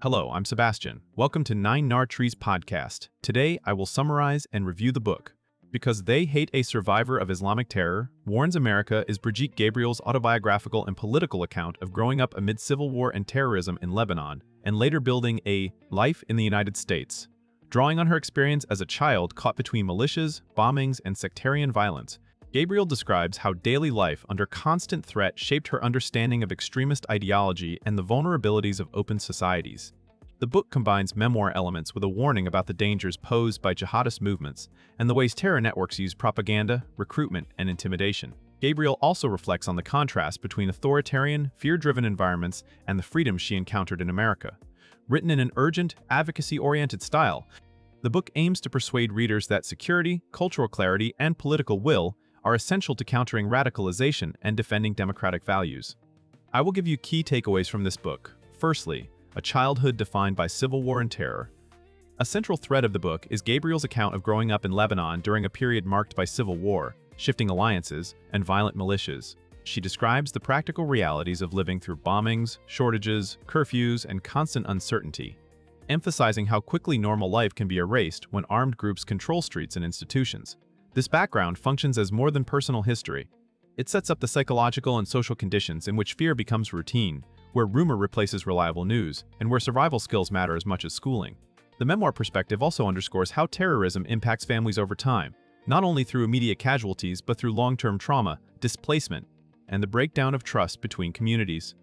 Hello, I'm Sebastian. Welcome to Nine Nar Trees podcast. Today, I will summarize and review the book. Because They Hate a Survivor of Islamic Terror, Warns America is Brigitte Gabriel's autobiographical and political account of growing up amid civil war and terrorism in Lebanon, and later building a life in the United States. Drawing on her experience as a child caught between militias, bombings, and sectarian violence, Gabriel describes how daily life under constant threat shaped her understanding of extremist ideology and the vulnerabilities of open societies. The book combines memoir elements with a warning about the dangers posed by jihadist movements and the ways terror networks use propaganda, recruitment, and intimidation. Gabriel also reflects on the contrast between authoritarian, fear-driven environments and the freedoms she encountered in America. Written in an urgent, advocacy-oriented style, the book aims to persuade readers that security, cultural clarity, and political will are essential to countering radicalization and defending democratic values. I will give you key takeaways from this book. Firstly, a childhood defined by civil war and terror. A central thread of the book is Gabriel's account of growing up in Lebanon during a period marked by civil war, shifting alliances, and violent militias. She describes the practical realities of living through bombings, shortages, curfews, and constant uncertainty, emphasizing how quickly normal life can be erased when armed groups control streets and institutions. This background functions as more than personal history. It sets up the psychological and social conditions in which fear becomes routine, where rumor replaces reliable news, and where survival skills matter as much as schooling. The memoir perspective also underscores how terrorism impacts families over time, not only through immediate casualties but through long-term trauma, displacement, and the breakdown of trust between communities.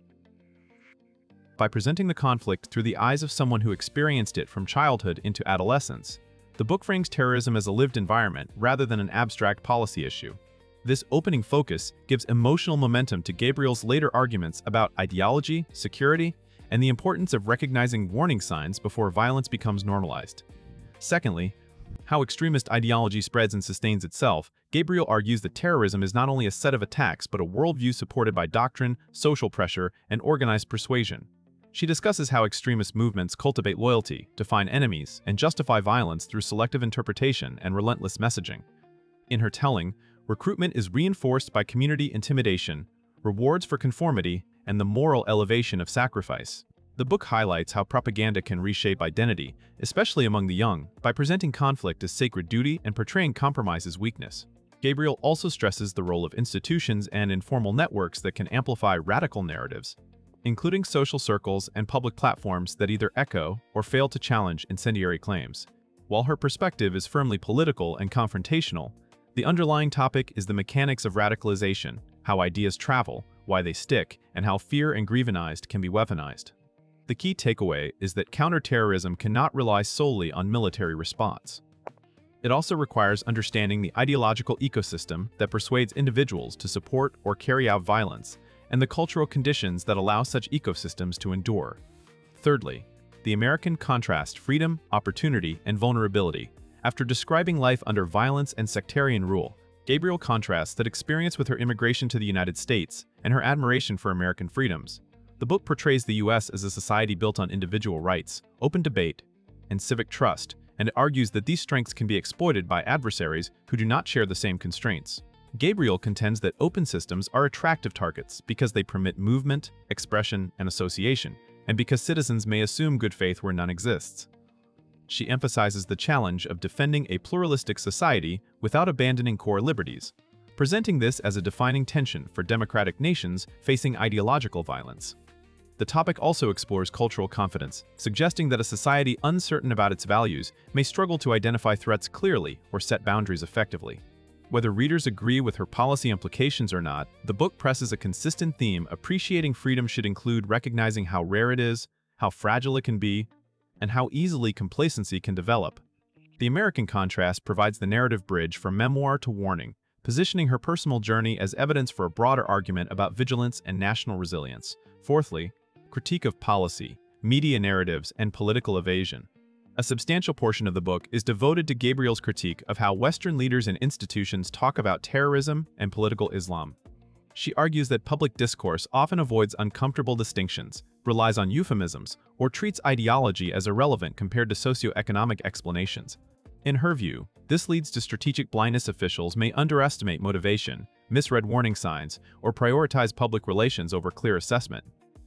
By presenting the conflict through the eyes of someone who experienced it from childhood into adolescence, the book frames terrorism as a lived environment rather than an abstract policy issue. This opening focus gives emotional momentum to Gabriel's later arguments about ideology, security, and the importance of recognizing warning signs before violence becomes normalized. Secondly, how extremist ideology spreads and sustains itself. Gabriel argues that terrorism is not only a set of attacks but a worldview supported by doctrine, social pressure, and organized persuasion. She discusses how extremist movements cultivate loyalty, define enemies, and justify violence through selective interpretation and relentless messaging. In her telling, recruitment is reinforced by community intimidation, rewards for conformity, and the moral elevation of sacrifice. The book highlights how propaganda can reshape identity, especially among the young, by presenting conflict as sacred duty and portraying compromise as weakness. Gabriel also stresses the role of institutions and informal networks that can amplify radical narratives, including social circles and public platforms that either echo or fail to challenge incendiary claims. While her perspective is firmly political and confrontational, the underlying topic is the mechanics of radicalization, how ideas travel, why they stick, and how fear and grievanized can be weaponized. The key takeaway is that counterterrorism cannot rely solely on military response. It also requires understanding the ideological ecosystem that persuades individuals to support or carry out violence, and the cultural conditions that allow such ecosystems to endure. Thirdly, the American contrast freedom, opportunity, and vulnerability. After describing life under violence and sectarian rule, Gabriel contrasts that experience with her immigration to the United States and her admiration for American freedoms. The book portrays the U.S. as a society built on individual rights, open debate, and civic trust, and it argues that these strengths can be exploited by adversaries who do not share the same constraints. Gabriel contends that open systems are attractive targets because they permit movement, expression, and association, and because citizens may assume good faith where none exists. She emphasizes the challenge of defending a pluralistic society without abandoning core liberties, presenting this as a defining tension for democratic nations facing ideological violence. The topic also explores cultural confidence, suggesting that a society uncertain about its values may struggle to identify threats clearly or set boundaries effectively. Whether readers agree with her policy implications or not, the book presses a consistent theme. Appreciating freedom should include recognizing how rare it is, how fragile it can be, and how easily complacency can develop. The American contrast provides the narrative bridge from memoir to warning, positioning her personal journey as evidence for a broader argument about vigilance and national resilience. Fourthly, critique of policy, media narratives, and political evasion. A substantial portion of the book is devoted to Gabriel's critique of how Western leaders and institutions talk about terrorism and political Islam. She argues that public discourse often avoids uncomfortable distinctions, relies on euphemisms, or treats ideology as irrelevant compared to socioeconomic explanations. In her view, this leads to strategic blindness. Officials may underestimate motivation, misread warning signs, or prioritize public relations over clear assessment.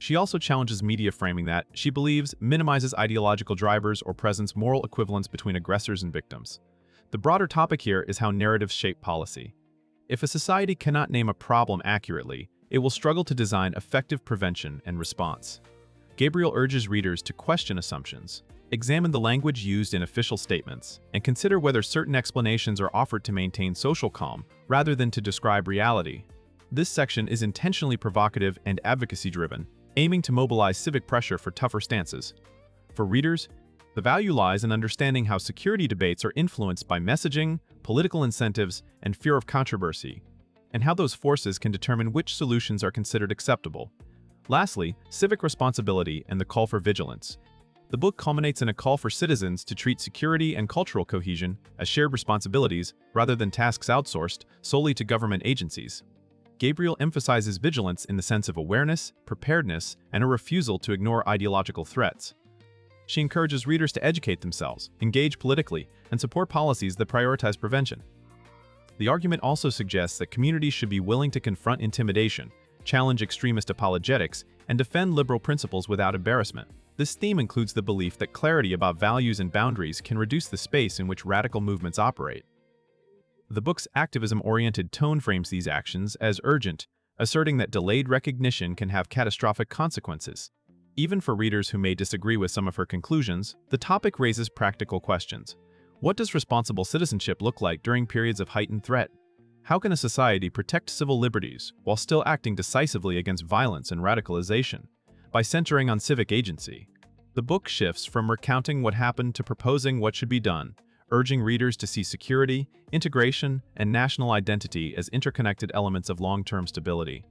She also challenges media framing that, she believes, minimizes ideological drivers or presents moral equivalence between aggressors and victims. The broader topic here is how narratives shape policy. If a society cannot name a problem accurately, it will struggle to design effective prevention and response. Gabriel urges readers to question assumptions, examine the language used in official statements, and consider whether certain explanations are offered to maintain social calm rather than to describe reality. This section is intentionally provocative and advocacy-driven, aiming to mobilize civic pressure for tougher stances. For readers, the value lies in understanding how security debates are influenced by messaging, political incentives, and fear of controversy, and how those forces can determine which solutions are considered acceptable. Lastly, civic responsibility and the call for vigilance. The book culminates in a call for citizens to treat security and cultural cohesion as shared responsibilities rather than tasks outsourced solely to government agencies. Gabriel emphasizes vigilance in the sense of awareness, preparedness, and a refusal to ignore ideological threats. She encourages readers to educate themselves, engage politically, and support policies that prioritize prevention. The argument also suggests that communities should be willing to confront intimidation, challenge extremist apologetics, and defend liberal principles without embarrassment. This theme includes the belief that clarity about values and boundaries can reduce the space in which radical movements operate. The book's activism-oriented tone frames these actions as urgent, asserting that delayed recognition can have catastrophic consequences. Even for readers who may disagree with some of her conclusions, the topic raises practical questions. What does responsible citizenship look like during periods of heightened threat? How can a society protect civil liberties while still acting decisively against violence and radicalization? By centering on civic agency, the book shifts from recounting what happened to proposing what should be done, urging readers to see security, integration, and national identity as interconnected elements of long-term stability.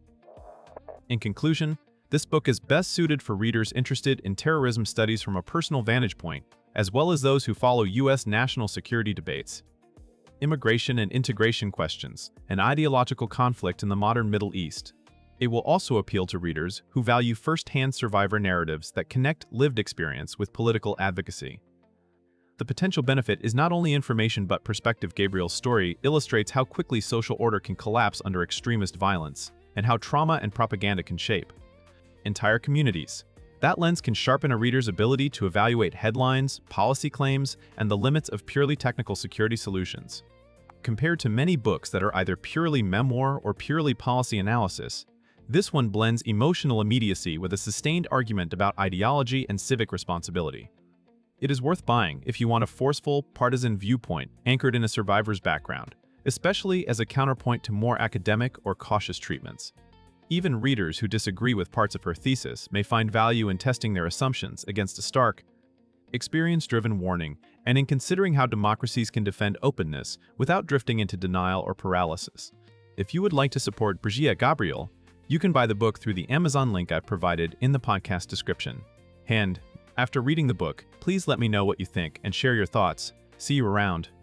In conclusion, this book is best suited for readers interested in terrorism studies from a personal vantage point, as well as those who follow U.S. national security debates, immigration and integration questions, and ideological conflict in the modern Middle East. It will also appeal to readers who value first-hand survivor narratives that connect lived experience with political advocacy. The potential benefit is not only information but perspective. Gabriel's story illustrates how quickly social order can collapse under extremist violence, and how trauma and propaganda can shape entire communities. That lens can sharpen a reader's ability to evaluate headlines, policy claims, and the limits of purely technical security solutions. Compared to many books that are either purely memoir or purely policy analysis, this one blends emotional immediacy with a sustained argument about ideology and civic responsibility. It is worth buying if you want a forceful, partisan viewpoint anchored in a survivor's background, especially as a counterpoint to more academic or cautious treatments. Even readers who disagree with parts of her thesis may find value in testing their assumptions against a stark, experience-driven warning and in considering how democracies can defend openness without drifting into denial or paralysis. If you would like to support Brigitte Gabriel, you can buy the book through the Amazon link I've provided in the podcast description. And after reading the book, please let me know what you think and share your thoughts. See you around.